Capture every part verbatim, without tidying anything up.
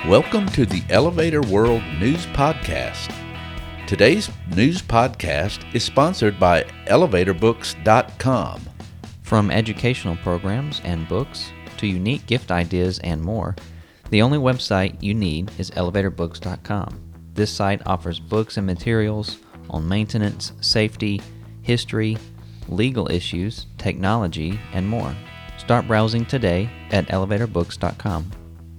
Welcome to the Elevator World News Podcast. Today's news podcast is sponsored by elevator books dot com. From educational programs and books to unique gift ideas and more, the only website you need is elevator books dot com. This site offers books and materials on maintenance, safety, history, legal issues, technology, and more. Start browsing today at elevator books dot com.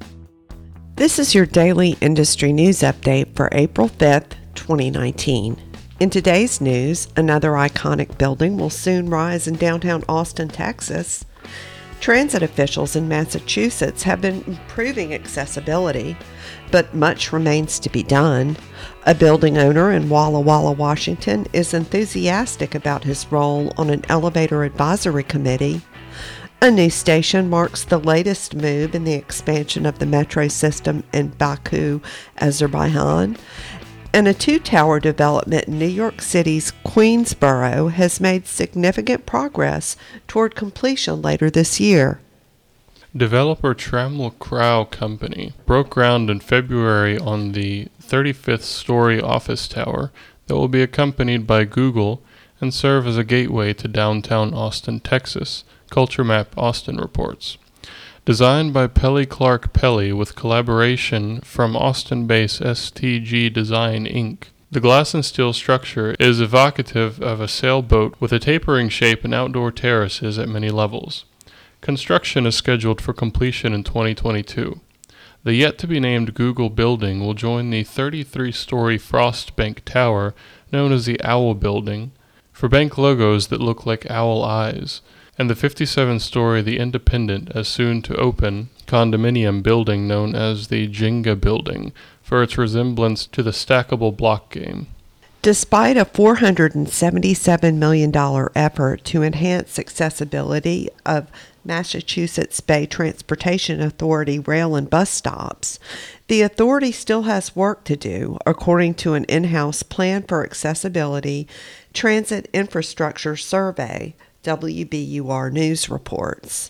This is your daily industry news update for April fifth, twenty nineteen. In today's news, another iconic building will soon rise in downtown Austin, Texas. Transit officials in Massachusetts have been improving accessibility, but much remains to be done. A building owner in Walla Walla, Washington is enthusiastic about his role on an elevator advisory committee. A new station marks the latest move in the expansion of the metro system in Baku, Azerbaijan. And a two-tower development in New York City's Queensboro has made significant progress toward completion later this year. Developer Trammell Crow Company broke ground in February on the thirty-fifth story office tower that will be accompanied by Google and serve as a gateway to downtown Austin, Texas, Culture Map Austin reports. Designed by Pelly Clark Pelly with collaboration from Austin-based S T G Design Incorporated, the glass and steel structure is evocative of a sailboat with a tapering shape and outdoor terraces at many levels. Construction is scheduled for completion in twenty twenty-two. The yet-to-be-named Google building will join the thirty-three story Frost Bank Tower, known as the Owl Building, for bank logos that look like owl eyes, and the fifty-seven story The Independent as soon-to-open condominium building known as the Jenga Building for its resemblance to the stackable block game. Despite a four hundred seventy-seven million dollars effort to enhance accessibility of Massachusetts Bay Transportation Authority rail and bus stops, the authority still has work to do, according to an in-house Plan for Accessibility Transit Infrastructure Survey, W B U R News reports.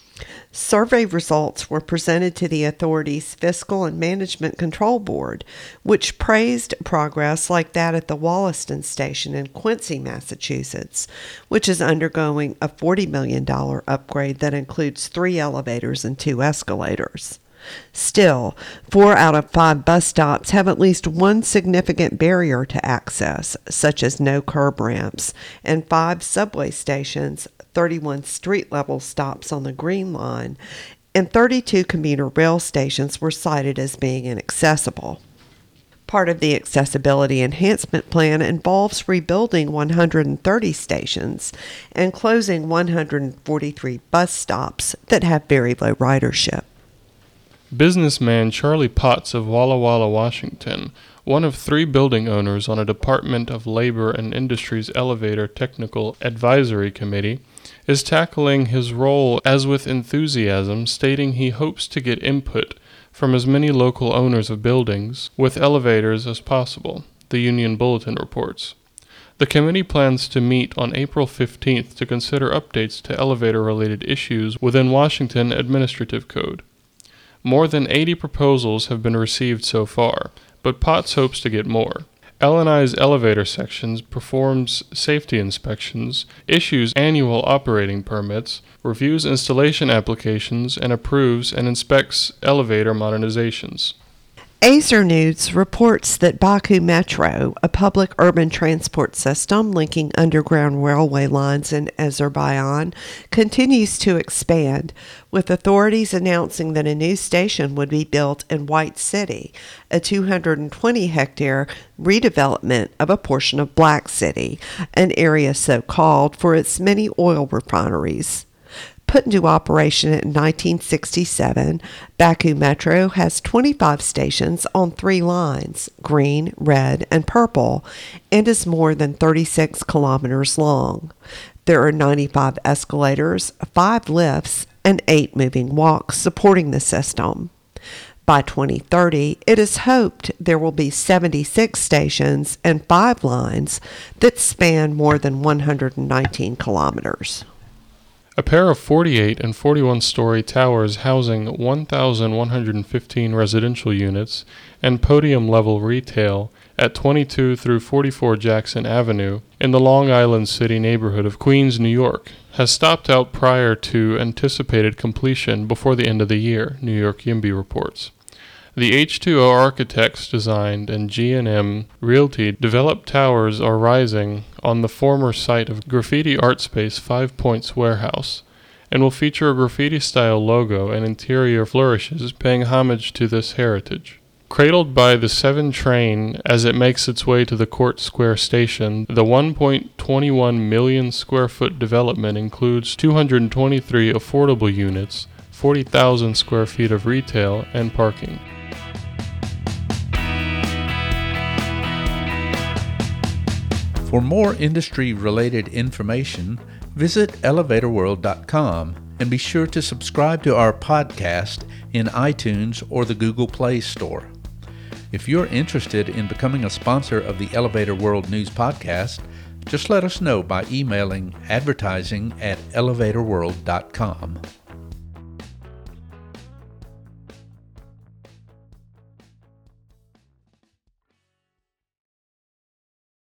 Survey results were presented to the authority's Fiscal and Management Control Board, which praised progress like that at the Wollaston Station in Quincy, Massachusetts, which is undergoing a forty million dollars upgrade that includes three elevators and two escalators. Still, four out of five bus stops have at least one significant barrier to access, such as no curb ramps, and five subway stations, thirty-one street-level stops on the Green Line, and thirty-two commuter rail stations were cited as being inaccessible. Part of the accessibility enhancement plan involves rebuilding one hundred thirty stations and closing one hundred forty-three bus stops that have very low ridership. Businessman Charlie Potts of Walla Walla, Washington, one of three building owners on a Department of Labor and Industries Elevator Technical Advisory Committee, is tackling his role as with enthusiasm, stating he hopes to get input from as many local owners of buildings with elevators as possible, the Union Bulletin reports. The committee plans to meet on April fifteenth to consider updates to elevator-related issues within Washington Administrative Code. More than eighty proposals have been received so far, but Potts hopes to get more. L and I's elevator sections performs safety inspections, issues annual operating permits, reviews installation applications, and approves and inspects elevator modernizations. Azer News reports that Baku Metro, a public urban transport system linking underground railway lines in Azerbaijan, continues to expand, with authorities announcing that a new station would be built in White City, a two hundred twenty hectare redevelopment of a portion of Black City, an area so called for its many oil refineries. Put into operation in nineteen sixty-seven, Baku Metro has twenty-five stations on three lines, green, red, and purple, and is more than thirty-six kilometers long. There are ninety-five escalators, five lifts, and eight moving walks supporting the system. By twenty thirty, it is hoped there will be seventy-six stations and five lines that span more than one hundred nineteen kilometers. A pair of forty-eight and forty-one story towers housing one thousand one hundred fifteen residential units and podium-level retail at twenty-two through forty-four Jackson Avenue in the Long Island City neighborhood of Queens, New York, has stopped out prior to anticipated completion before the end of the year, New York YIMBY reports. The H two O Architects designed and G and M Realty developed towers are rising on the former site of Graffiti Art Space Five Points Warehouse, and will feature a graffiti-style logo and interior flourishes paying homage to this heritage. Cradled by the seven train as it makes its way to the Court Square station, the one point two one million square foot development includes two hundred twenty-three affordable units, forty thousand square feet of retail, and parking. For more industry-related information, visit elevator world dot com and be sure to subscribe to our podcast in iTunes or the Google Play Store. If you're interested in becoming a sponsor of the Elevator World News Podcast, just let us know by emailing advertising at elevator world dot com.